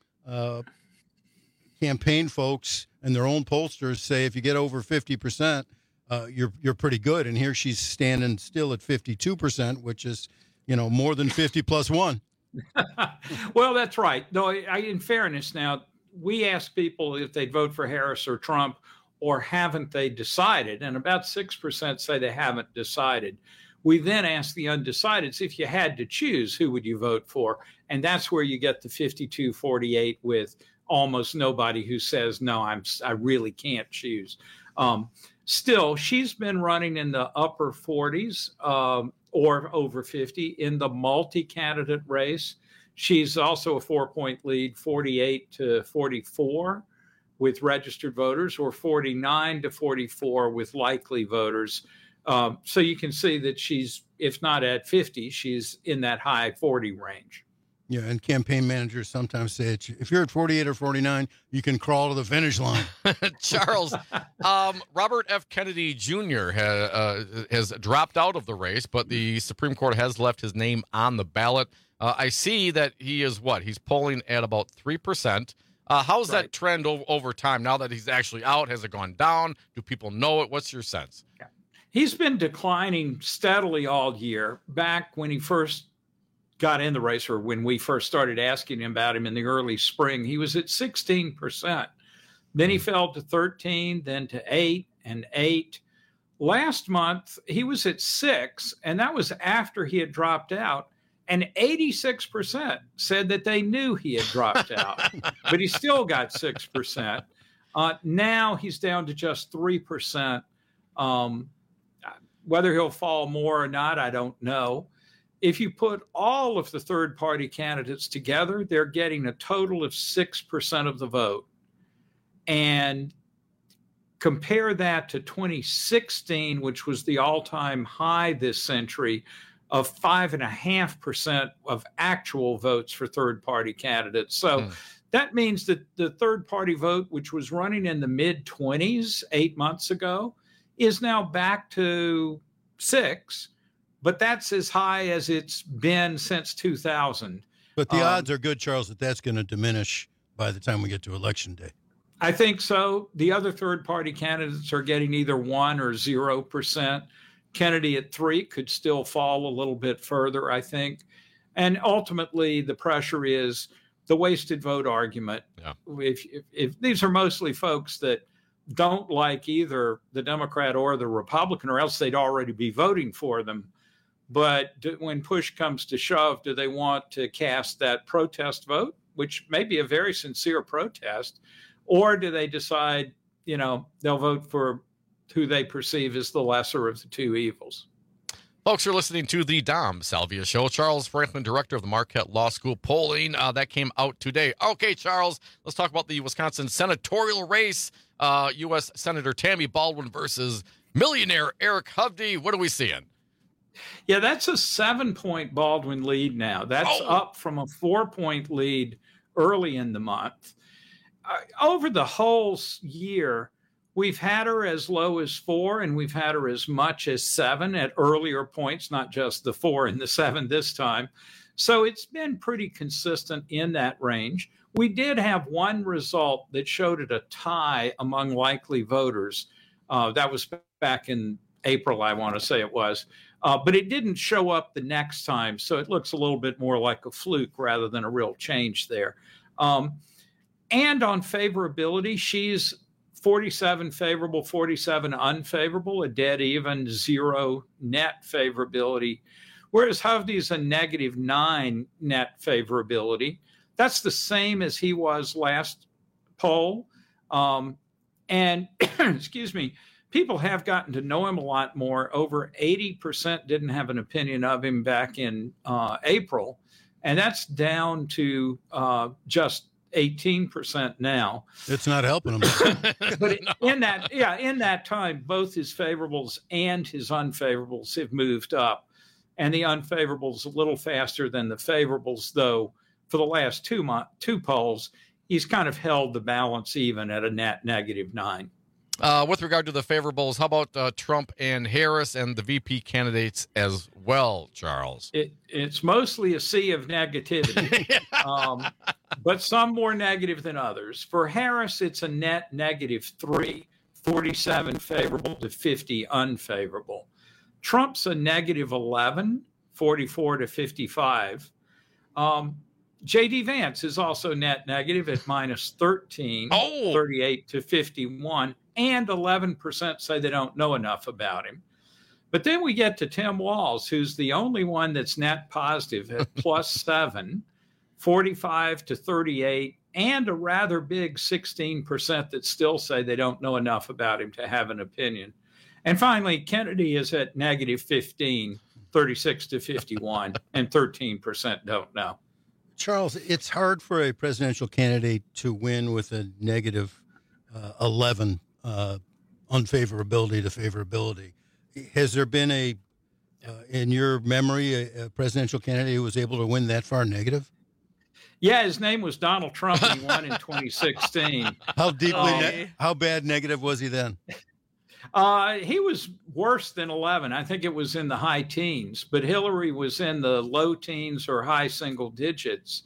folks and their own pollsters say if you get over 50%, you're pretty good. And here she's standing still at 52%, which is more than 50 plus 1. Well, that's right. No, in fairness, now we ask people if they'd vote for Harris or Trump, or haven't they decided? And about 6% say they haven't decided. We then ask the undecideds, if you had to choose, who would you vote for? And that's where you get the 52-48 with almost nobody who says, no, I really can't choose. Still, she's been running in the upper 40s or over 50 in the multi-candidate race. She's also a 4-point lead, 48 to 44 with registered voters, or 49 to 44 with likely voters. So you can see that she's, if not at 50, she's in that high 40 range. Yeah, and campaign managers sometimes say if you're at 48 or 49, you can crawl to the finish line. Charles, Robert F. Kennedy Jr. has dropped out of the race, but the Supreme Court has left his name on the ballot. I see that he is he's polling at about 3%. How's that trend over time now that he's actually out? Has it gone down? Do people know it? What's your sense? Yeah. He's been declining steadily all year. Back when he first got in the race, or when we first started asking him about him in the early spring, he was at 16%. Then he fell to 13, then to 8 and 8. Last month, he was at 6, and that was after he had dropped out. And 86% said that they knew he had dropped out, but he still got 6%. Now he's down to just 3%. Whether he'll fall more or not, I don't know. If you put all of the third-party candidates together, they're getting a total of 6% of the vote. And compare that to 2016, which was the all-time high this century, of 5.5% of actual votes for third-party candidates. So that means that the third-party vote, which was running in the mid-20s 8 months ago, is now back to 6%. But that's as high as it's been since 2000. But the odds are good, Charles, that that's going to diminish by the time we get to Election Day. I think so. The other third-party candidates are getting either 1 or 0%. Kennedy at 3 could still fall a little bit further, I think. And ultimately, the pressure is the wasted vote argument. Yeah. If these are mostly folks that don't like either the Democrat or the Republican, or else they'd already be voting for them. But when push comes to shove, do they want to cast that protest vote, which may be a very sincere protest, or do they decide, they'll vote for who they perceive as the lesser of the two evils? Folks, you're listening to the Dom Salvia Show. Charles Franklin, director of the Marquette Law School polling. That came out today. Okay, Charles, let's talk about the Wisconsin senatorial race. U.S. Senator Tammy Baldwin versus millionaire Eric Hovde. What are we seeing? Yeah, that's a 7-point Baldwin lead now. That's up from a 4-point lead early in the month. Over the whole year, we've had her as low as 4, and we've had her as much as 7 at earlier points, not just the 4 and the 7 this time. So it's been pretty consistent in that range. We did have one result that showed it a tie among likely voters. That was back in April, I want to say it was. But it didn't show up the next time, so it looks a little bit more like a fluke rather than a real change there. And on favorability, she's 47 favorable, 47 unfavorable, a dead even 0 net favorability, whereas Hovde's a -9 net favorability. That's the same as he was last poll. And excuse me, people have gotten to know him a lot more. Over 80% didn't have an opinion of him back in April, and that's down to just 18% now. It's not helping him. But in that time, both his favorables and his unfavorables have moved up, and the unfavorables a little faster than the favorables, though. For the last two polls, he's kind of held the balance even at a net -9. With regard to the favorables, how about Trump and Harris and the VP candidates as well, Charles? It's mostly a sea of negativity, but some more negative than others. For Harris, it's a net -3, 47 favorable to 50 unfavorable. Trump's a -11, 44 to 55. J.D. Vance is also net negative at -13, 38 to 51, and 11% say they don't know enough about him. But then we get to Tim Walz, who's the only one that's net positive at +7, 45 to 38, and a rather big 16% that still say they don't know enough about him to have an opinion. And finally, Kennedy is at -15, 36 to 51, and 13% don't know. Charles, it's hard for a presidential candidate to win with a -11 unfavorability to favorability. Has there been in your memory, a presidential candidate who was able to win that far negative? Yeah, his name was Donald Trump, and he won in 2016. How bad negative was he then? He was worse than 11. I think it was in the high teens, but Hillary was in the low teens or high single digits.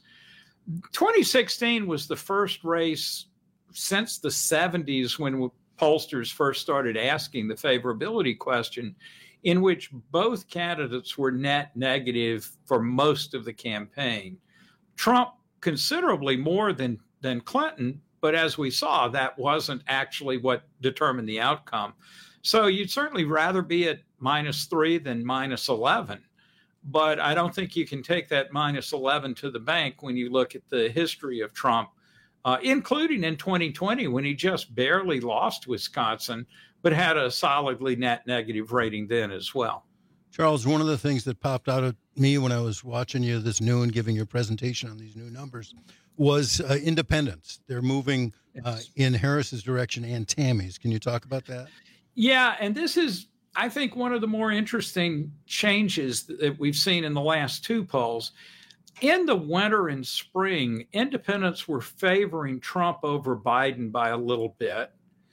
2016 was the first race since the 70s when pollsters first started asking the favorability question, in which both candidates were net negative for most of the campaign. Trump considerably more than Clinton, but as we saw, that wasn't actually what determined the outcome. So you'd certainly rather be at -3 than -11. But I don't think you can take that -11 to the bank when you look at the history of Trump, including in 2020 when he just barely lost Wisconsin, but had a solidly net negative rating then as well. Charles, one of the things that popped out at me when I was watching you this noon, giving your presentation on these new numbers, was independents. They're moving in Harris's direction and Tammy's. Can you talk about that? Yeah, and this is, I think, one of the more interesting changes that we've seen in the last two polls. In the winter and spring, independents were favoring Trump over Biden by a little bit.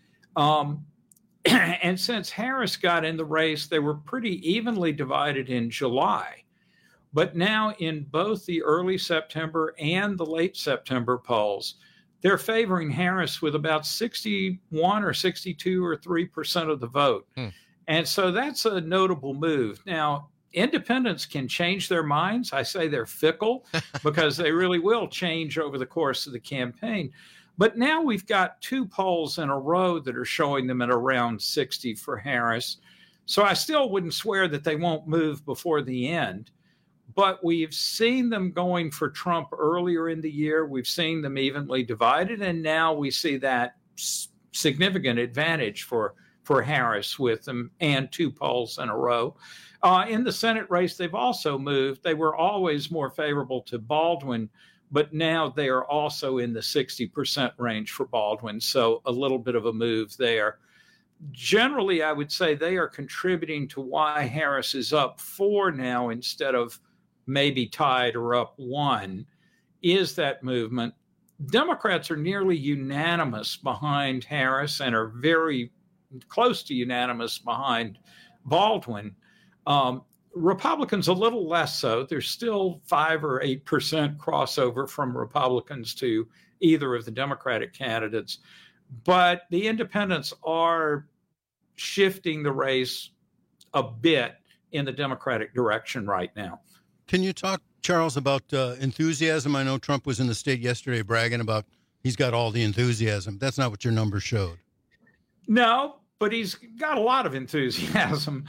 And since Harris got in the race, they were pretty evenly divided in July. But now in both the early September and the late September polls, they're favoring Harris with about 61 or 62 or 3% of the vote. And so that's a notable move. Now, independents can change their minds. I say they're fickle because they really will change over the course of the campaign. But now we've got two polls in a row that are showing them at around 60 for Harris. So I still wouldn't swear that they won't move before the end. But we've seen them going for Trump earlier in the year. We've seen them evenly divided. And now we see that significant advantage for Harris with them and 2 polls in a row. In the Senate race, they've also moved. They were always more favorable to Baldwin, but now they are also in the 60% range for Baldwin. So a little bit of a move there. Generally, I would say they are contributing to why Harris is up 4 now instead of maybe tied or up 1, is that movement. Democrats are nearly unanimous behind Harris and are very close to unanimous behind Baldwin. Republicans a little less so. There's still 5 or 8% crossover from Republicans to either of the Democratic candidates. But the independents are shifting the race a bit in the Democratic direction right now. Can you talk, Charles, about enthusiasm? I know Trump was in the state yesterday bragging about he's got all the enthusiasm. That's not what your numbers showed. No, but he's got a lot of enthusiasm.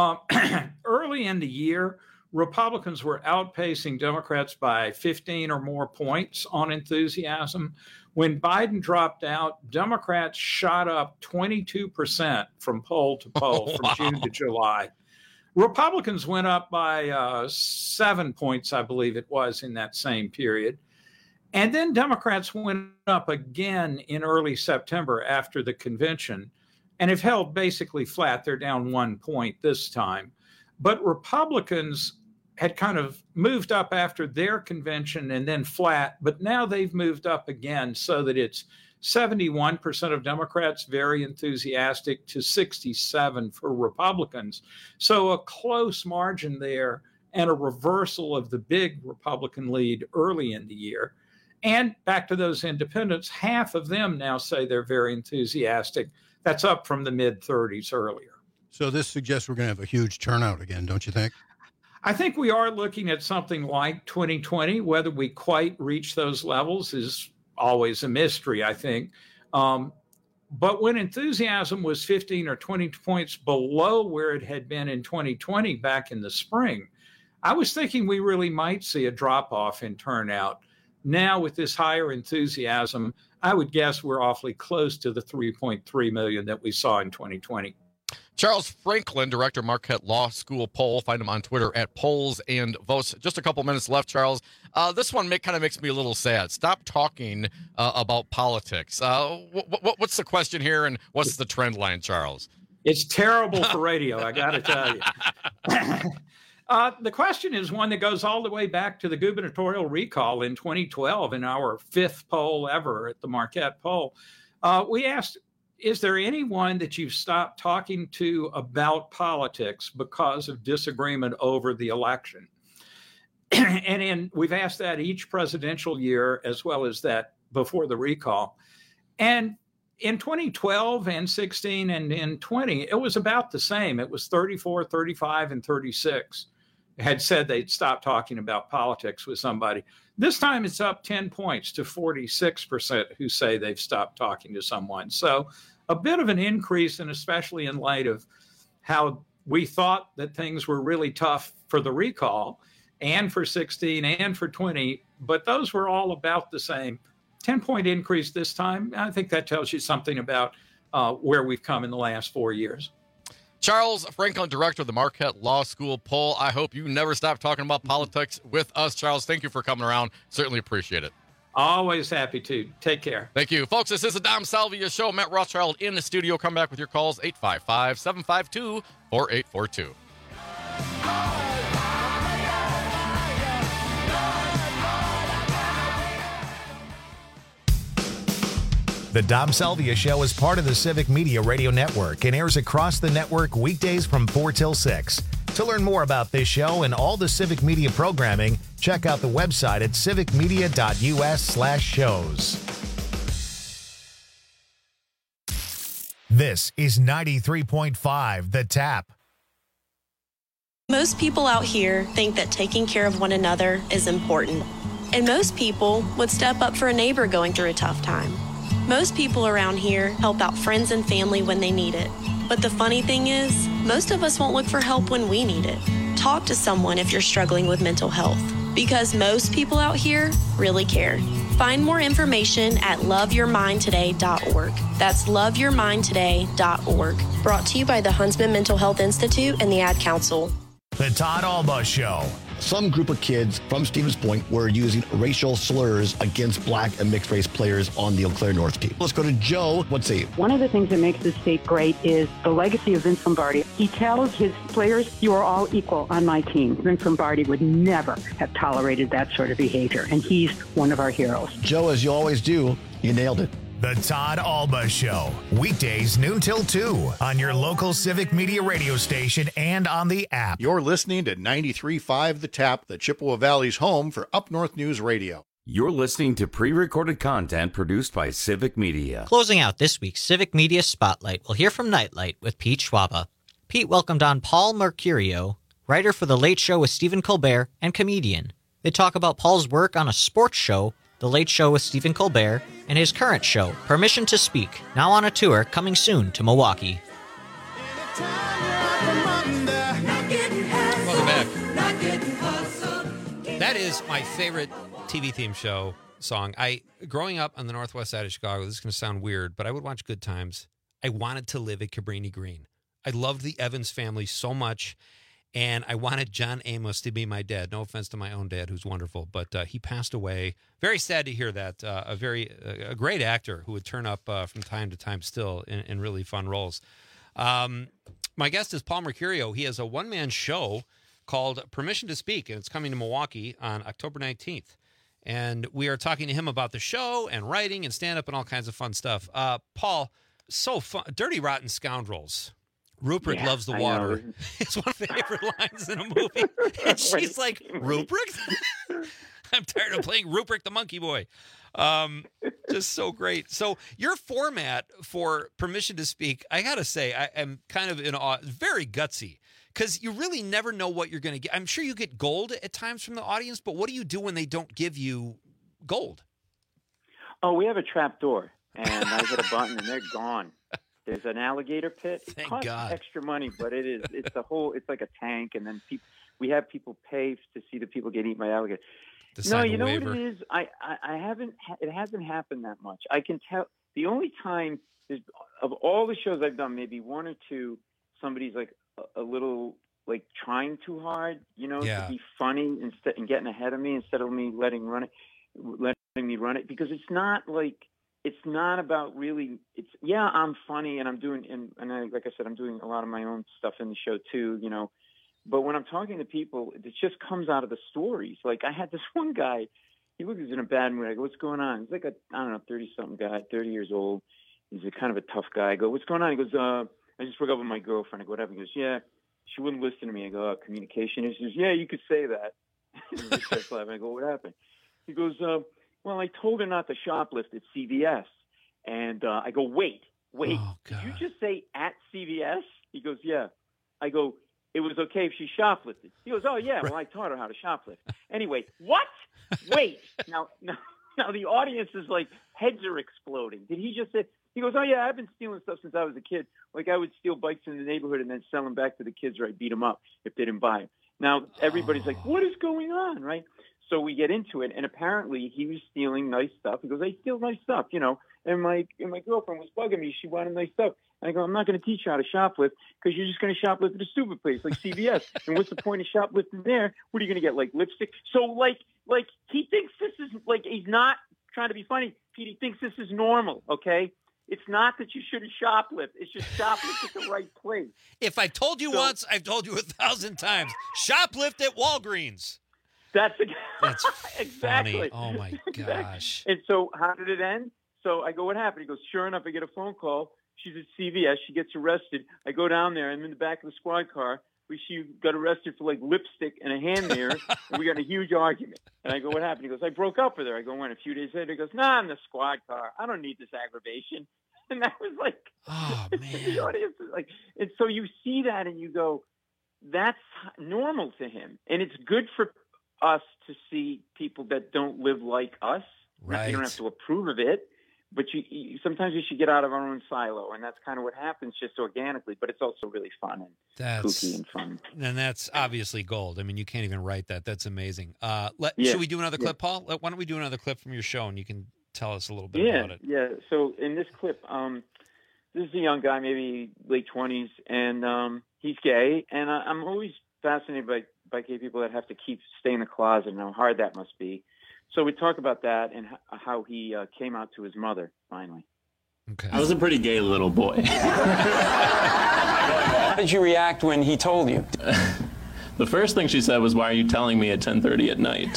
Early in the year, Republicans were outpacing Democrats by 15 or more points on enthusiasm. When Biden dropped out, Democrats shot up 22% from poll to poll from June to July. Republicans went up by 7 points, I believe it was, in that same period. And then Democrats went up again in early September after the convention and have held basically flat. They're down 1 point this time. But Republicans had kind of moved up after their convention and then flat, but now they've moved up again so that it's 71% of Democrats very enthusiastic to 67% for Republicans. So a close margin there and a reversal of the big Republican lead early in the year. And back to those independents, half of them now say they're very enthusiastic. That's up from the mid-30s earlier. So this suggests we're going to have a huge turnout again, don't you think? I think we are looking at something like 2020. Whether we quite reach those levels is always a mystery, I think. But when enthusiasm was 15 or 20 points below where it had been in 2020 back in the spring, I was thinking we really might see a drop-off in turnout. Now, with this higher enthusiasm, I would guess we're awfully close to the 3.3 million that we saw in 2020. Charles Franklin, Director, Marquette Law School Poll. Find him on Twitter at Polls and Votes. Just a couple minutes left, Charles. This one kind of makes me a little sad. Stop talking about politics. What's the question here, and what's the trend line, Charles? It's terrible for radio, I got to tell you. The question is one that goes all the way back to the gubernatorial recall in 2012 in our 5th poll ever at the Marquette poll. We asked, is there anyone that you've stopped talking to about politics because of disagreement over the election? And we've asked that each presidential year as well as that before the recall. And in 2012 and 16 and in 20, it was about the same. It was 34, 35, and 36 had said they'd stop talking about politics with somebody. This time it's up 10 points to 46% who say they've stopped talking to someone. So a bit of an increase, and especially in light of how we thought that things were really tough for the recall and for 16 and for 20, but those were all about the same. 10-point increase this time. I think that tells you something about where we've come in the last 4 years. Charles Franklin, Director of the Marquette Law School Poll. I hope you never stop talking about politics with us, Charles. Thank you for coming around. Certainly appreciate it. Always happy to. Take care. Thank you. Folks, this is the Dom Salvia Show. Matt Rothschild in the studio. Come back with your calls, 855-752-4842. The Dom Salvia Show is part of the Civic Media Radio Network and airs across the network weekdays from 4 till 6. To learn more about this show and all the Civic Media programming, check out the website at civicmedia.us/shows. This is 93.5 The Tap. Most people out here think that taking care of one another is important. And most people would step up for a neighbor going through a tough time. Most people around here help out friends and family when they need it. But the funny thing is, most of us won't look for help when we need it. Talk to someone if you're struggling with mental health, because most people out here really care. Find more information at loveyourmindtoday.org. That's loveyourmindtoday.org. Brought to you by the Huntsman Mental Health Institute and the Ad Council. The Todd Alba Show. Some group of kids from Stevens Point were using racial slurs against black and mixed race players on the Eau Claire North team. Let's go to Joe. Let's see. One of the things that makes this state great is the legacy of Vince Lombardi. He tells his players, you are all equal on my team. Vince Lombardi would never have tolerated that sort of behavior, and he's one of our heroes. Joe, as you always do, you nailed it. The Todd Alba Show. Weekdays noon till 2 on your local Civic Media radio station and on the app. You're listening to 93.5 The Tap, the Chippewa Valley's home for Up North News Radio. You're listening to pre-recorded content produced by Civic Media. Closing out this week's Civic Media Spotlight, we'll hear from Nightlight with Pete Schwaba. Pete welcomed on Paul Mercurio, writer for The Late Show with Stephen Colbert and comedian. They talk about Paul's work on a sports show, The Late Show with Stephen Colbert, and his current show, Permission to Speak, now on a tour coming soon to Milwaukee. Welcome back. That is my favorite TV theme show song. Growing up on the northwest side of Chicago, this is going to sound weird, but I would watch Good Times. I wanted to live at Cabrini Green. I loved the Evans family so much, and I wanted John Amos to be my dad. No offense to my own dad, who's wonderful, but he passed away. Very sad to hear that. A great actor who would turn up from time to time still in really fun roles. My guest is Paul Mercurio. He has a one-man show called Permission to Speak, and it's coming to Milwaukee on October 19th. And we are talking to him about the show and writing and stand-up and all kinds of fun stuff. Paul, so fun. Dirty Rotten Scoundrels. Rupert loves the water. It's one of my favorite lines in a movie. And she's like, Rupert? I'm tired of playing Rupert the Monkey Boy. Just so great. So your format for Permission to Speak, I got to say, I am kind of in awe. Very gutsy. Because you really never know what you're going to get. I'm sure you get gold at times from the audience, but what do you do when they don't give you gold? Oh, we have a trap door, and I hit a button, and they're gone. There's an alligator pit. It costs extra money, but it's like a tank, and then we have people pay to see the people get eaten by alligators. No, you know what it is? It hasn't happened that much. I can tell the only time of all the shows I've done, maybe one or two, somebody's like a little like trying too hard, to be funny and getting ahead of me instead of me letting me run it, because it's not about really. I'm funny and I'm doing like I said, I'm doing a lot of my own stuff in the show too, But when I'm talking to people, it just comes out of the stories. Like I had this one guy, he was in a bad mood. I go, "What's going on?" He's like 30-something guy, 30 years old. He's a kind of a tough guy. I go, "What's going on?" He goes, "I just broke up with my girlfriend." I go, "Whatever." He goes, "Yeah, she wouldn't listen to me." I go, "Communication issues." "Yeah, you could say that." He starts laughing. I go, "What happened?" He goes, "Well, I told her not to shoplift at CVS." And I go, wait, oh, did you just say at CVS? He goes, "Yeah." I go, "It was okay if she shoplifted." He goes, "Oh, yeah, well, I taught her how to shoplift." Anyway, what? Wait. Now the audience is like, heads are exploding. Did he just say? He goes, "Oh, yeah, I've been stealing stuff since I was a kid. Like I would steal bikes in the neighborhood and then sell them back to the kids, or I'd beat them up if they didn't buy them." Now everybody's like, what is going on, right? So we get into it, and apparently he was stealing nice stuff. He goes, "I steal nice stuff, And my girlfriend was bugging me. She wanted nice stuff. And I go, "I'm not going to teach you how to shoplift because you're just going to shoplift at a stupid place like CVS. And what's the point of shoplifting there? What are you going to get, like lipstick?" So like he thinks this is like, he's not trying to be funny. He thinks this is normal. Okay. It's not that you shouldn't shoplift. It's just shoplift at the right place. If I've told you once, I've told you 1,000 times. Shoplift at Walgreens. That's Funny. exactly. Oh my gosh. And so how did it end? So I go, "What happened?" He goes, "Sure enough, I get a phone call. She's at CVS. She gets arrested. I go down there. I'm in the back of the squad car. She got arrested for like lipstick and a hand mirror. And we got in a huge argument. And I go, "What happened?" He goes, "I broke up with her." I go, "When?" A few days later, he goes, "Nah, I'm in the squad car. I don't need this aggravation." And that was like, oh man, the audience is like, and so you see that and you go, that's normal to him. And it's good for us to see people that don't live like us. Right. You don't have to approve of it, but you sometimes we should get out of our own silo, and that's kind of what happens just organically. But it's also really fun and kooky and fun. And that's obviously gold. I mean, you can't even write that. That's amazing. Should we do another clip, Paul? Why don't we do another clip from your show, and you can tell us a little bit about it. Yeah. So in this clip, this is a young guy, maybe late 20s, and he's gay. And I'm always fascinated by gay people that have to stay in the closet and how hard that must be. So we talk about that and how he came out to his mother finally. Okay. I was a pretty gay little boy. How did you react when he told you? The first thing she said was, "Why are you telling me at 10:30 at night?"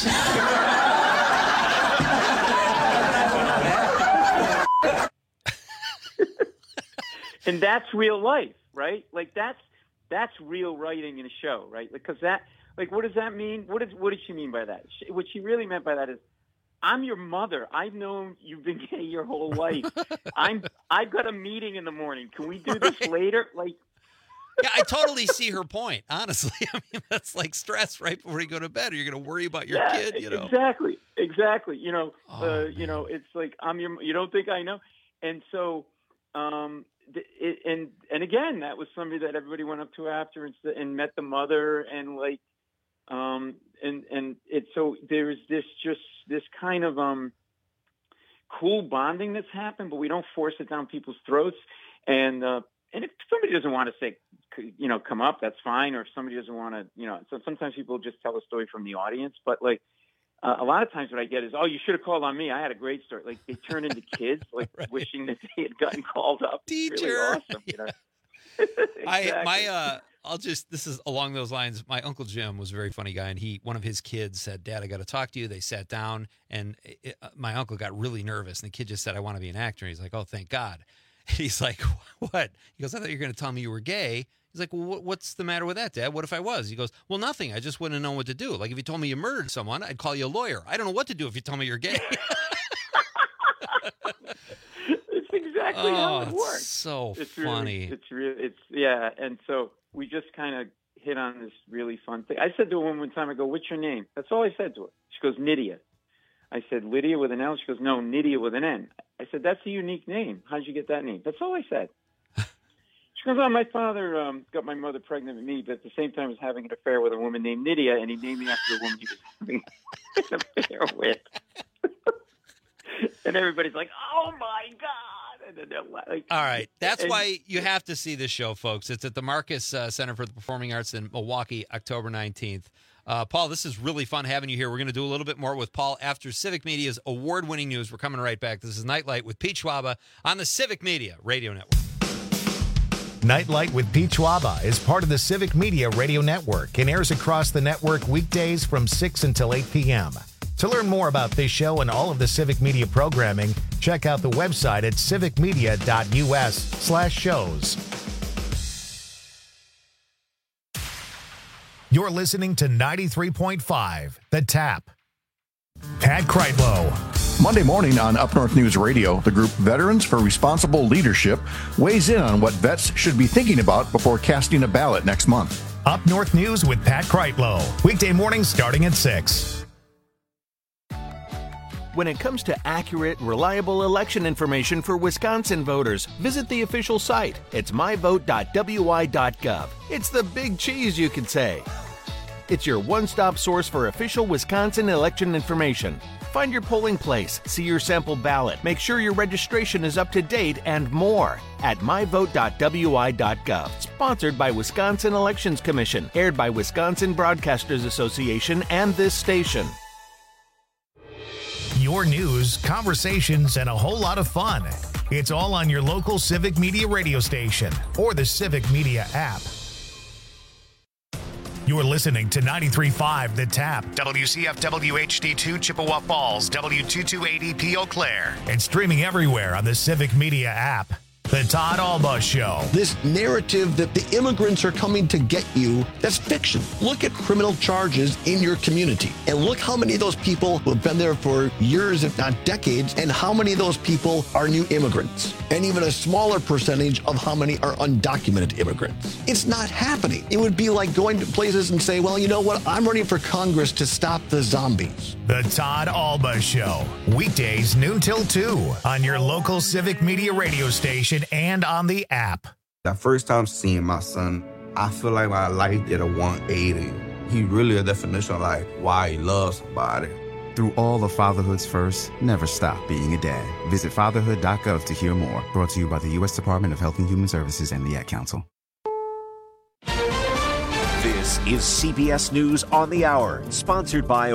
And that's real life, right? Like that's real writing in a show, right? Because what does that mean? What did she mean by that? What she really meant by that is, I'm your mother. I've known you've been gay your whole life. I've got a meeting in the morning. Can we do this later? Like, yeah, I totally see her point. Honestly, I mean, that's like stress right before you go to bed. Or you're going to worry about your kid. You know, exactly. You know, it's like you don't think I know, and so. And again, that was somebody that everybody went up to after and met the mother, and like, and it's so there's this kind of cool bonding that's happened, but we don't force it down people's throats. And if somebody doesn't want to say, come up, that's fine. Or if somebody doesn't want to, so sometimes people just tell a story from the audience, but like. A lot of times what I get is, "Oh, you should have called on me. I had a great story." Like they turn into kids, like wishing that they had gotten called up. Teacher, it's really awesome. Exactly. This is along those lines. My Uncle Jim was a very funny guy, and one of his kids said, "Dad, I got to talk to you." They sat down, and my uncle got really nervous, and the kid just said, "I want to be an actor." And he's like, "Oh, thank God." And he's like, "What?" He goes, "I thought you were going to tell me you were gay." He's like, "Well, what's the matter with that, Dad? What if I was?" He goes, "Well, nothing. I just wouldn't know what to do. Like if you told me you murdered someone, I'd call you a lawyer. I don't know what to do if you tell me you're gay." It's exactly how it works. It's funny. Yeah. And so we just kind of hit on this really fun thing. I said to a woman one time, I go, "What's your name?" That's all I said to her. She goes, "Nydia." I said, "Lydia with an L?" She goes, "No, Nydia with an N." I said, "That's a unique name. How'd you get that name?" That's all I said. She goes, "Oh, my father got my mother pregnant with me, but at the same time was having an affair with a woman named Nydia, and he named me after the woman he was having an affair with." And everybody's like, "Oh, my God." And then they're like, all right. That's why you have to see this show, folks. It's at the Marcus Center for the Performing Arts in Milwaukee, October 19th. Paul, this is really fun having you here. We're going to do a little bit more with Paul after Civic Media's award-winning news. We're coming right back. This is Nightlight with Pete Schwaba on the Civic Media Radio Network. Nightlight with Pete Schwaba is part of the Civic Media Radio Network and airs across the network weekdays from 6 until 8 p.m. To learn more about this show and all of the Civic Media programming, check out the website at civicmedia.us/shows. You're listening to 93.5, The Tap. Pat Kreitlow. Monday morning on Up North News Radio, the group Veterans for Responsible Leadership weighs in on what vets should be thinking about before casting a ballot next month. Up North News with Pat Kreitlow. Weekday mornings starting at 6. When it comes to accurate, reliable election information for Wisconsin voters, visit the official site. It's myvote.wi.gov. It's the big cheese, you could say. It's your one-stop source for official Wisconsin election information. Find your polling place, see your sample ballot, make sure your registration is up to date, and more at myvote.wi.gov. Sponsored by Wisconsin Elections Commission, aired by Wisconsin Broadcasters Association and this station. Your news, conversations, and a whole lot of fun. It's all on your local Civic Media radio station or the Civic Media app. You're listening to 93.5 The Tap, WCFW HD2 Chippewa Falls, W228EP Eau Claire, and streaming everywhere on the Civic Media app. The Todd Alba Show. This narrative that the immigrants are coming to get you, that's fiction. Look at criminal charges in your community and look how many of those people who have been there for years, if not decades, and how many of those people are new immigrants. And even a smaller percentage of how many are undocumented immigrants. It's not happening. It would be like going to places and say, well, you know what? I'm running for Congress to stop the zombies. The Todd Alba Show. Weekdays noon till 2 on your local Civic Media radio station and on the app. The first time seeing my son, I feel like my life did a 180. He really a definition of like why he loves somebody. Through all of fatherhood's first, never stop being a dad. Visit fatherhood.gov to hear more. Brought to you by the U.S. Department of Health and Human Services and the Ad Council. This is CBS News on the Hour, sponsored by